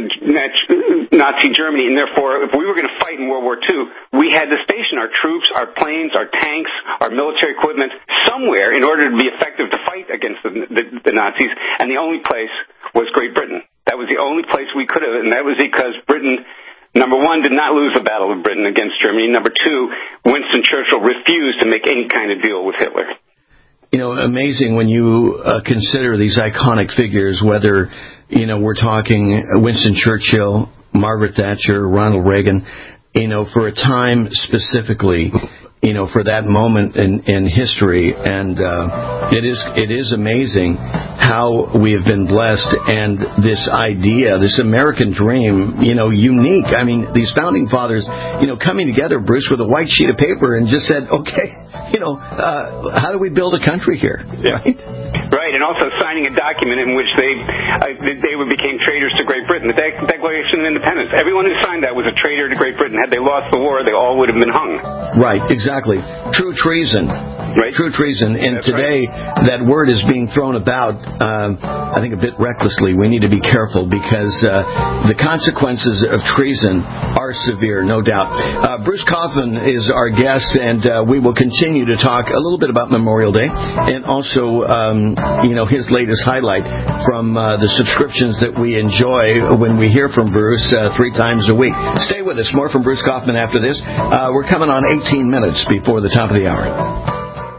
Nazi Germany, and therefore, if we were going to fight in World War II, we had to station our troops, our planes, our tanks, our military equipment somewhere in order to be effective to fight against the Nazis, and the only place was Great Britain. That was the only place we could have, and that was because Britain, number one, did not lose the Battle of Britain against Germany. Number two, Winston Churchill refused to make any kind of deal with Hitler. Amazing when you consider these iconic figures, whether, we're talking Winston Churchill, Margaret Thatcher, Ronald Reagan, for a time specifically, for that moment in history. And it is amazing how we have been blessed, and this idea, this American dream, unique. I mean, these founding fathers, coming together, Bruce, with a white sheet of paper and just said, okay, how do we build a country here? Right? Right, and also signing a document in which they became traitors to Great Britain, the Declaration of Independence. Everyone who signed that was a traitor to Great Britain. Had they lost the war, they all would have been hung. Right, exactly. True treason. Right. True treason. And that's today, right. That word is being thrown about, I think, a bit recklessly. We need to be careful because the consequences of treason are severe, no doubt. Bruce Kaufman is our guest, and we will continue to talk a little bit about Memorial Day and also, his latest highlight from the subscriptions that we enjoy when we hear from Bruce 3 times a week. Stay with us. More from Bruce Kaufman after this. We're coming on 18 minutes before the top of the hour.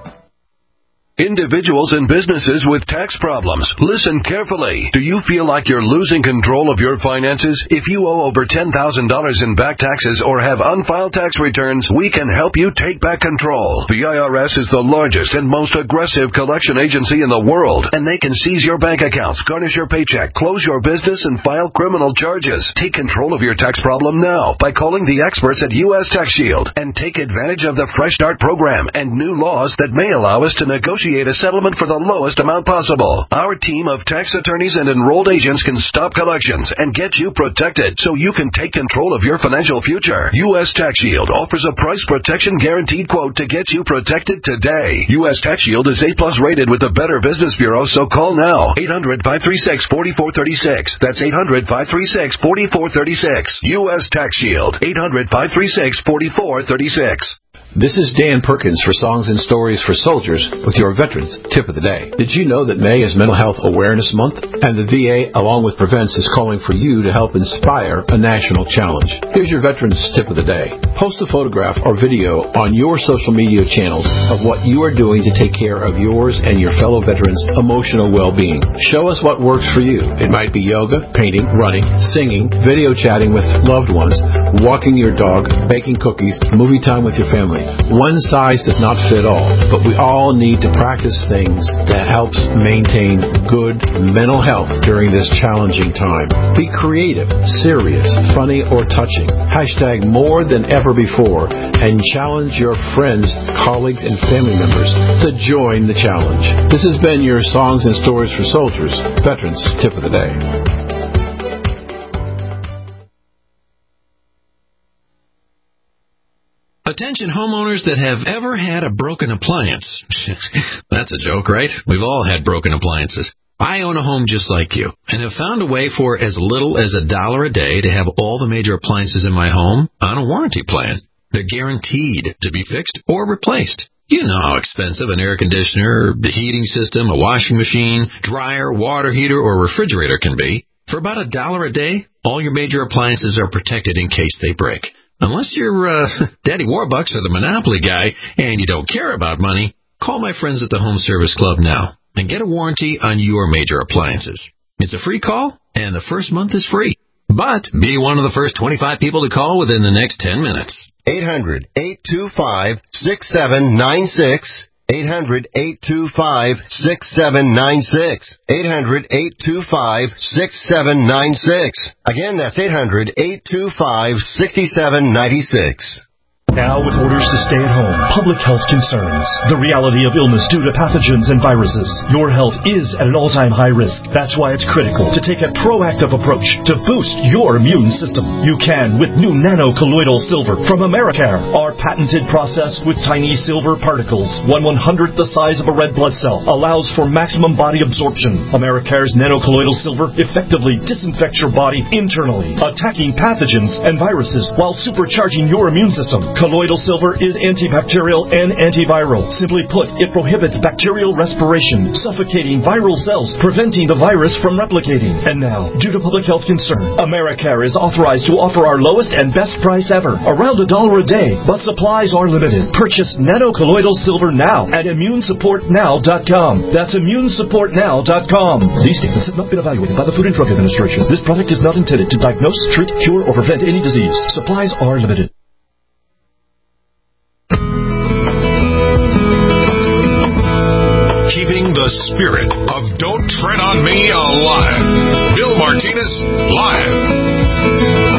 Individuals and businesses with tax problems, listen carefully. Do you feel like you're losing control of your finances? If you owe over $10,000 in back taxes or have unfiled tax returns, we can help you take back control. The IRS is the largest and most aggressive collection agency in the world, and they can seize your bank accounts, garnish your paycheck, close your business, and file criminal charges. Take control of your tax problem now by calling the experts at U.S. Tax Shield and take advantage of the Fresh Start program and new laws that may allow us to negotiate a settlement for the lowest amount possible. Our team of tax attorneys and enrolled agents can stop collections and get you protected so you can take control of your financial future. U.S. Tax Shield offers a price protection guaranteed quote to get you protected today. U.S. Tax Shield is A+ rated with the Better Business Bureau, so call now. 800-536-4436. That's 800-536-4436. U.S. Tax Shield. 800-536-4436. This is Dan Perkins for Songs and Stories for Soldiers with your Veterans Tip of the Day. Did you know that May is Mental Health Awareness Month? And the VA, along with Prevents, is calling for you to help inspire a national challenge. Here's your Veterans Tip of the Day. Post a photograph or video on your social media channels of what you are doing to take care of yours and your fellow veterans' emotional well-being. Show us what works for you. It might be yoga, painting, running, singing, video chatting with loved ones, walking your dog, baking cookies, movie time with your family. family. One size does not fit all, but we all need to practice things that helps maintain good mental health during this challenging time. Be creative, serious, funny, or touching. Hashtag more than ever before, and challenge your friends, colleagues, and family members to join the challenge. This has been your Songs and Stories for Soldiers Veterans Tip of the Day. Attention homeowners that have ever had a broken appliance. That's a joke, right? We've all had broken appliances. I own a home just like you and have found a way for as little as $1 a day to have all the major appliances in my home on a warranty plan. They're guaranteed to be fixed or replaced. You know how expensive an air conditioner, the heating system, a washing machine, dryer, water heater, or refrigerator can be. For about $1 a day, all your major appliances are protected in case they break. Unless you're Daddy Warbucks or the Monopoly guy and you don't care about money, call my friends at the Home Service Club now and get a warranty on your major appliances. It's a free call, and the first month is free. But be one of the first 25 people to call within the next 10 minutes. 800-825-6796. 800-825-6796. 800-825-6796. Again, that's 800-825-6796. Now, with orders to stay at home, public health concerns, the reality of illness due to pathogens and viruses, your health is at an all-time high risk. That's why it's critical to take a proactive approach to boost your immune system. You can with new nano-colloidal silver from Americare. Our patented process with tiny silver particles, 1/100th the size of a red blood cell, allows for maximum body absorption. Americare's nano-colloidal silver effectively disinfects your body internally, attacking pathogens and viruses while supercharging your immune system. Colloidal silver is antibacterial and antiviral. Simply put, it prohibits bacterial respiration, suffocating viral cells, preventing the virus from replicating. And now, due to public health concern, Americare is authorized to offer our lowest and best price ever, around $1 a day, but supplies are limited. Purchase nano-colloidal silver now at ImmuneSupportNow.com. That's ImmuneSupportNow.com. These statements have not been evaluated by the Food and Drug Administration. This product is not intended to diagnose, treat, cure, or prevent any disease. Supplies are limited. Keeping the spirit of Don't Tread on Me alive. Bill Martinez, live.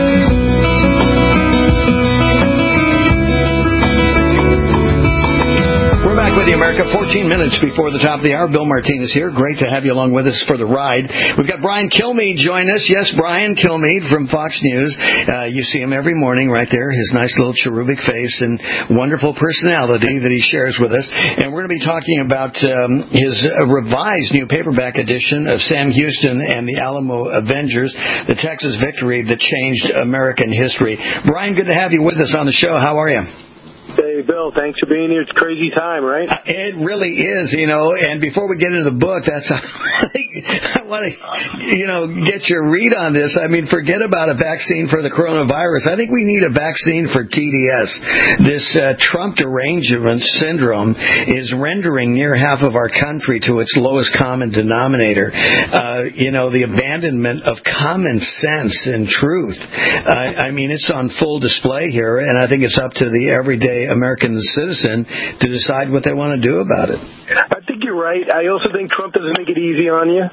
We're back with you, America. 14 minutes before the top of the hour. Bill Martinez here. Great to have you along with us for the ride. We've got Brian Kilmeade join us. Yes, Brian Kilmeade from Fox News. You see him every morning right there. His nice little cherubic face and wonderful personality that he shares with us. And we're going to be talking about his revised new paperback edition of Sam Houston and the Alamo Avengers, the Texas victory that changed American history. Brian, good to have you with us on the show. How are you? Hey, Bill, thanks for being here. It's a crazy time, right? It really is, and before we get into the book, I want to, get your read on this. I mean, forget about a vaccine for the coronavirus. I think we need a vaccine for TDS. This Trump derangement syndrome is rendering near half of our country to its lowest common denominator. The abandonment of common sense and truth. I mean, it's on full display here, and I think it's up to the everyday American citizen to decide what they want to do about it. I think you're right. I also think Trump doesn't make it easy on you.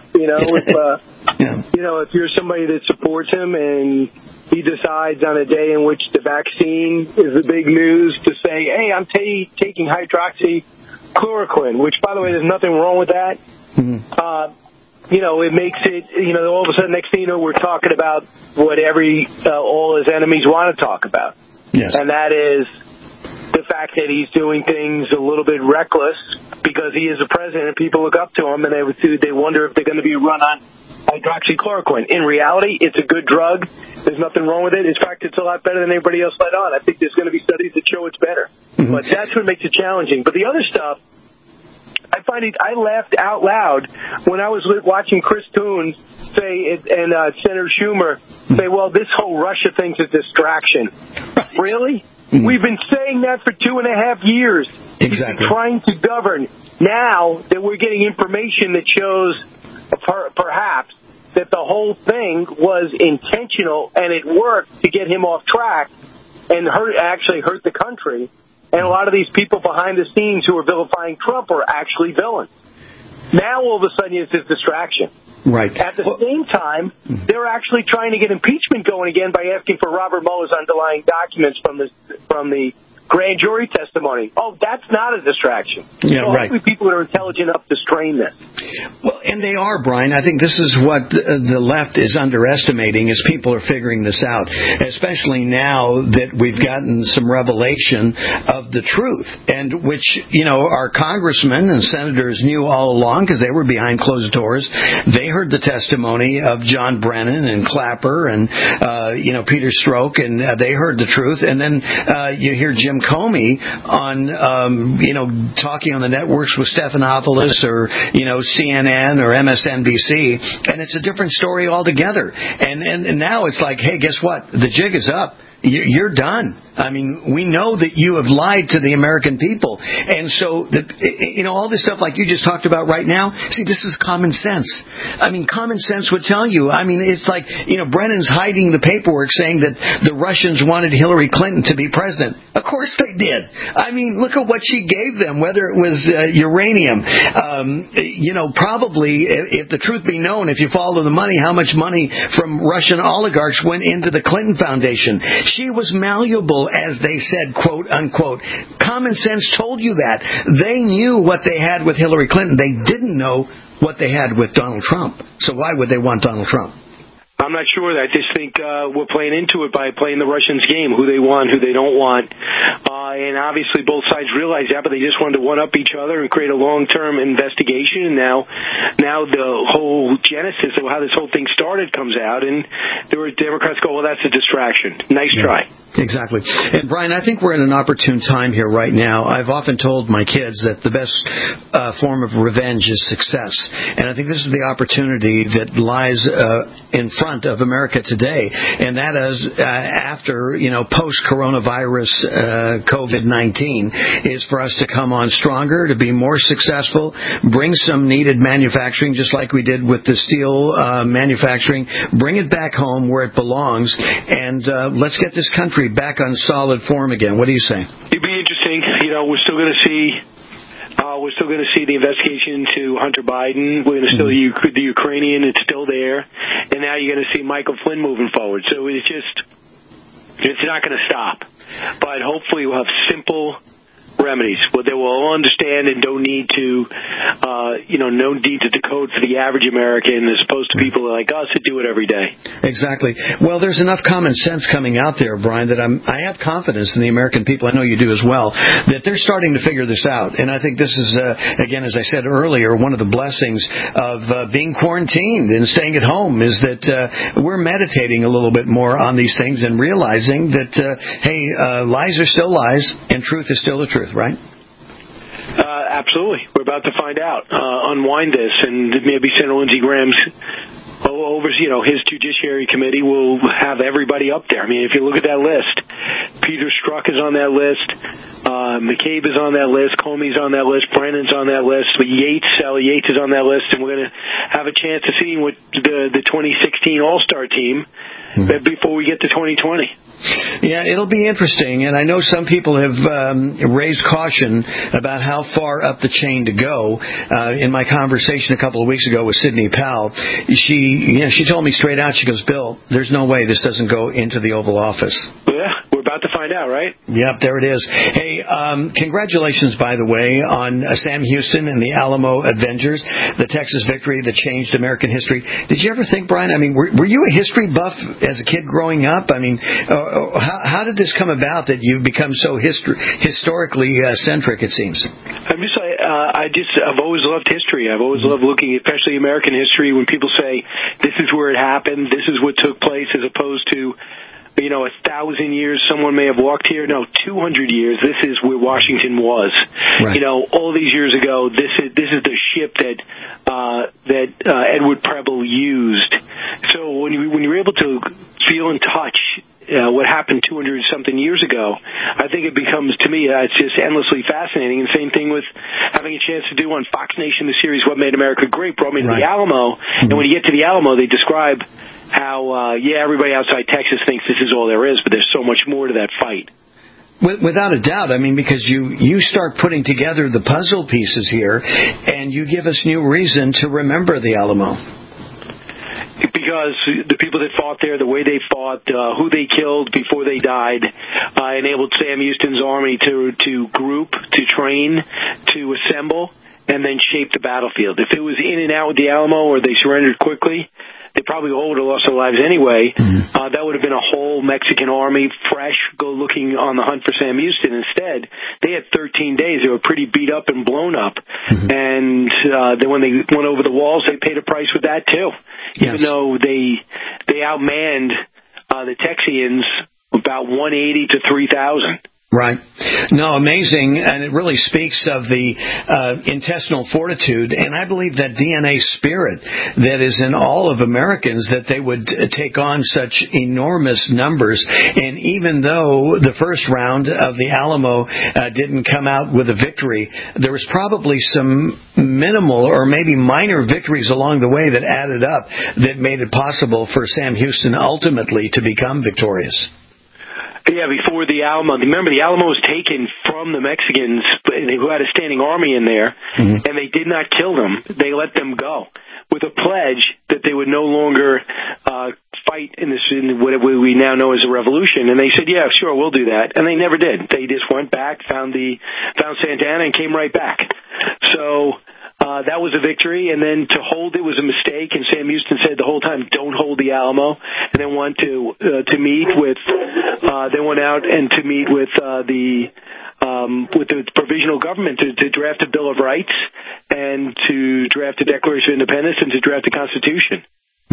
If you're somebody that supports him and he decides on a day in which the vaccine is the big news to say, hey, I'm taking hydroxychloroquine, which, by the way, there's nothing wrong with that. Mm-hmm. It makes it, all of a sudden, next thing you know, we're talking about what all his enemies want to talk about. Yes. And that is the fact that he's doing things a little bit reckless because he is a president and people look up to him and they wonder if they're going to be run on hydroxychloroquine. In reality, it's a good drug. There's nothing wrong with it. In fact, it's a lot better than everybody else let on. I think there's going to be studies that show it's better. Mm-hmm. But that's what makes it challenging. But the other stuff, I laughed out loud when I was watching Chris Coons say, and Senator Schumer say, well, this whole Russia thing's a distraction. Really? Mm-hmm. We've been saying that for 2.5 years. Exactly. He's been trying to govern. Now that we're getting information that shows perhaps that the whole thing was intentional and it worked to get him off track and hurt the country, And a lot of these people behind the scenes who are vilifying Trump are actually villains. Now, all of a sudden, it's this distraction. Right. At the same time, they're actually trying to get impeachment going again by asking for Robert Mueller's underlying documents from the grand jury testimony. Oh, that's not a distraction. Yeah, so right. hopefully people are intelligent enough to strain this. Well, and they are, Brian. I think this is what the left is underestimating, is people are figuring this out, especially now that we've gotten some revelation of the truth, and which, our congressmen and senators knew all along because they were behind closed doors. They heard the testimony of John Brennan and Clapper and, Peter Strzok, and they heard the truth. And then you hear Jim Comey on, talking on the networks with Stephanopoulos or, CNN or MSNBC, and it's a different story altogether. And now it's like, hey, guess what? The jig is up. You're done. I mean, we know that you have lied to the American people. And so, all this stuff like you just talked about right now, see, this is common sense. I mean, common sense would tell you. I mean, it's like, Brennan's hiding the paperwork saying that the Russians wanted Hillary Clinton to be president. Of course they did. I mean, look at what she gave them, whether it was uranium. Probably, if the truth be known, if you follow the money, how much money from Russian oligarchs went into the Clinton Foundation. She was malleable, as they said, quote, unquote. Common sense told you that. They knew what they had with Hillary Clinton. They didn't know what they had with Donald Trump. So why would they want Donald Trump? I'm not sure. I just think we're playing into it by playing the Russians' game, who they want, who they don't want. And obviously both sides realize that, but they just wanted to one-up each other and create a long-term investigation. And now the whole genesis of how this whole thing started comes out, and the Democrats go, well, that's a distraction. Nice try. Exactly. And, Brian, I think we're in an opportune time here right now. I've often told my kids that the best form of revenge is success. And I think this is the opportunity that lies in front of America today. And that is after, post-coronavirus COVID-19 is for us to come on stronger, to be more successful, bring some needed manufacturing, just like we did with the steel manufacturing, bring it back home where it belongs, and let's get this country back on solid form again. What do you say? It'd be interesting. We're still going to see the investigation into Hunter Biden. We're going to still the Ukrainian. It's still there, and now you're going to see Michael Flynn moving forward. So it's not going to stop. But hopefully we'll have simple remedies where they will all understand and don't need to, no need to decode for the average American as opposed to people like us that do it every day. Exactly. Well, there's enough common sense coming out there, Brian, that I have confidence in the American people. I know you do as well, that they're starting to figure this out. And I think this is, again, as I said earlier, one of the blessings of being quarantined and staying at home is that we're meditating a little bit more on these things and realizing that, lies are still lies and truth is still the truth, right? Absolutely. We're about to find out, unwind this, and maybe Senator Lindsey Graham's his Judiciary Committee will have everybody up there. I mean, if you look at that list, Peter Strzok is on that list, McCabe is on that list, Comey's on that list, Brennan's on that list, Sally Yates is on that list, and we're going to have a chance of seeing what the 2016 All-Star team before we get to 2020. Yeah, it'll be interesting, and I know some people have raised caution about how far up the chain to go. In my conversation a couple of weeks ago with Sidney Powell, she told me straight out, she goes, Bill, there's no way this doesn't go into the Oval Office. Yeah, we're about to find out, right? Yep, there it is. Hey, congratulations, by the way, on Sam Houston and the Alamo Avengers, the Texas victory that changed American history. Did you ever think, Brian, I mean, were you a history buff as a kid growing up? I mean, how did this come about that you've become so historically centric, it seems? I've always loved history. I've always loved looking, especially American history, when people say, this is where it happened, this is what took place, as opposed to, 1,000 years someone may have walked here. No, 200 years. This is where Washington was. Right. All these years ago, this is the ship that Edward Preble used. So when you're able to feel and touch what happened 200-something years ago, I think it becomes, to me, it's just endlessly fascinating. And same thing with having a chance to do on Fox Nation, the series What Made America Great, brought me to the Alamo. And when you get to the Alamo, they describe how, everybody outside Texas thinks this is all there is, but there's so much more to that fight. Without a doubt. I mean, because you start putting together the puzzle pieces here, and you give us new reason to remember the Alamo. Because the people that fought there, the way they fought, who they killed before they died, enabled Sam Houston's army to group, to train, to assemble, and then shape the battlefield. If it was in and out with the Alamo or they surrendered quickly, they probably all would have lost their lives anyway. That would have been a whole Mexican army, fresh, looking on the hunt for Sam Houston. Instead, they had 13 days. They were pretty beat up and blown up. And then when they went over the walls, they paid a price with that, too. Even though they outmanned the Texians about 180 to 3,000. Right. No, amazing, and it really speaks of the intestinal fortitude, and I believe that DNA spirit that is in all of Americans, that they would take on such enormous numbers. And even though the first round of the Alamo didn't come out with a victory, there was probably some minimal or maybe minor victories along the way that added up that made it possible for Sam Houston ultimately to become victorious. Yeah, before the Alamo. Remember, the Alamo was taken from the Mexicans who had a standing army in there, and they did not kill them. They let them go with a pledge that they would no longer fight in what we now know as a revolution. And they said, yeah, sure, we'll do that. And they never did. They just went back, found Santa Anna, and came right back. So that was a victory, and then to hold it was a mistake, and Sam Houston said the whole time, don't hold the Alamo, and then went to meet with, then went out and to meet with the provisional government to draft a Bill of Rights and to draft a Declaration of Independence and to draft a Constitution.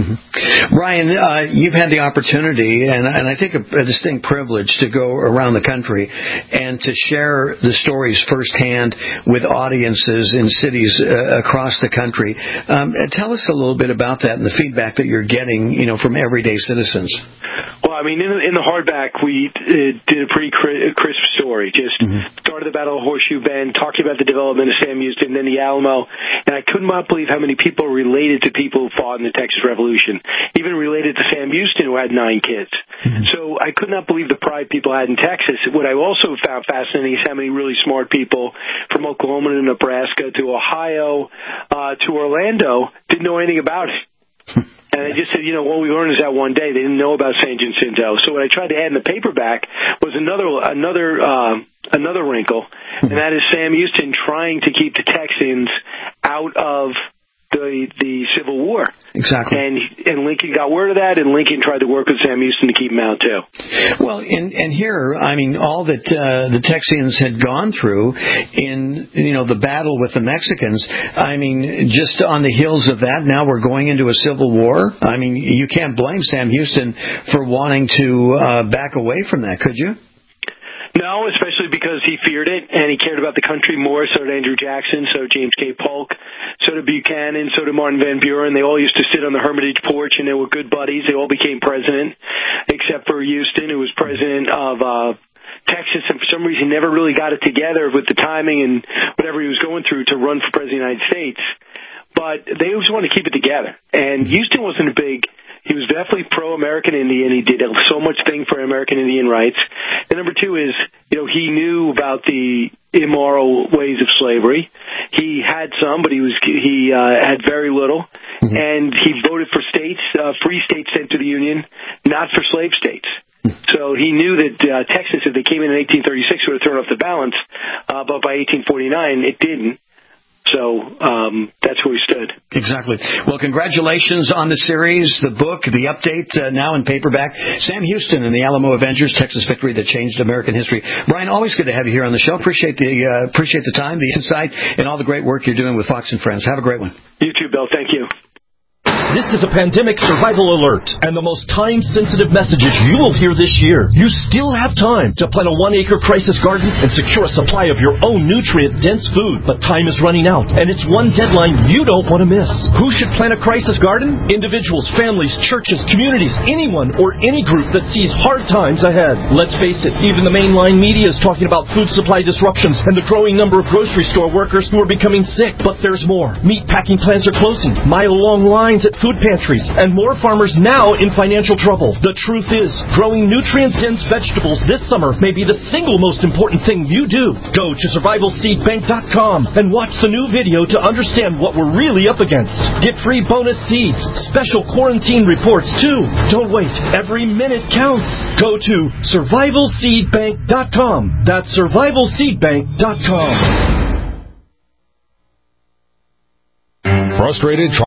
Ryan, you've had the opportunity, and I think a distinct privilege to go around the country and to share the stories firsthand with audiences in cities across the country. Tell us a little bit about that and the feedback that you're getting, from everyday citizens. Well, I mean, in the hardback, we did a pretty crisp story. Just started the Battle of Horseshoe Bend, talking about the development of Sam Houston, then the Alamo, and I could not believe how many people related to people who fought in the Texas Revolution, even related to Sam Houston, who had 9 kids. So I could not believe the pride people had in Texas. What I also found fascinating is how many really smart people from Oklahoma to Nebraska to Ohio to Orlando didn't know anything about it. And I just said, what we learned is that one day they didn't know about San Jacinto. So what I tried to add in the paperback was another wrinkle, and that is Sam Houston trying to keep the Texans out of the Civil War. Exactly. And Lincoln got word of that, and Lincoln tried to work with Sam Houston to keep him out, too. Well, and here, I mean, all that the Texians had gone through in, the battle with the Mexicans, I mean, just on the heels of that, now we're going into a Civil War. I mean, you can't blame Sam Houston for wanting to back away from that, could you? No, especially because he feared it, and he cared about the country more. So did Andrew Jackson, so James K. Polk, so did Buchanan, so did Martin Van Buren. They all used to sit on the Hermitage porch, and they were good buddies. They all became president, except for Houston, who was president of Texas, and for some reason never really got it together with the timing and whatever he was going through to run for president of the United States. But they always wanted to keep it together. And Houston wasn't he was definitely pro-American Indian. He did so much thing for American Indian rights. And number two is, he knew about the immoral ways of slavery. He had some, but he had very little. And he voted for states, free states sent to the Union, not for slave states. So he knew that Texas, if they came in 1836, would have thrown off the balance. But by 1849, it didn't. So that's where we stood. Exactly. Well, congratulations on the series, the book, the update, now in paperback. Sam Houston and the Alamo Avengers, Texas Victory That Changed American History. Brian, always good to have you here on the show. Appreciate the time, the insight, and all the great work you're doing with Fox and Friends. Have a great one. You too, Bill. Thank you. This is a pandemic survival alert and the most time-sensitive messages you will hear this year. You still have time to plant a 1-acre crisis garden and secure a supply of your own nutrient-dense food. But time is running out, and it's one deadline you don't want to miss. Who should plant a crisis garden? Individuals, families, churches, communities, anyone or any group that sees hard times ahead. Let's face it, even the mainline media is talking about food supply disruptions and the growing number of grocery store workers who are becoming sick. But there's more. Meat packing plants are closing. Mile-long lines at food pantries, and more farmers now in financial trouble. The truth is, growing nutrient-dense vegetables this summer may be the single most important thing you do. Go to survivalseedbank.com and watch the new video to understand what we're really up against. Get free bonus seeds, special quarantine reports too. Don't wait. Every minute counts. Go to survivalseedbank.com. That's survivalseedbank.com. Frustrated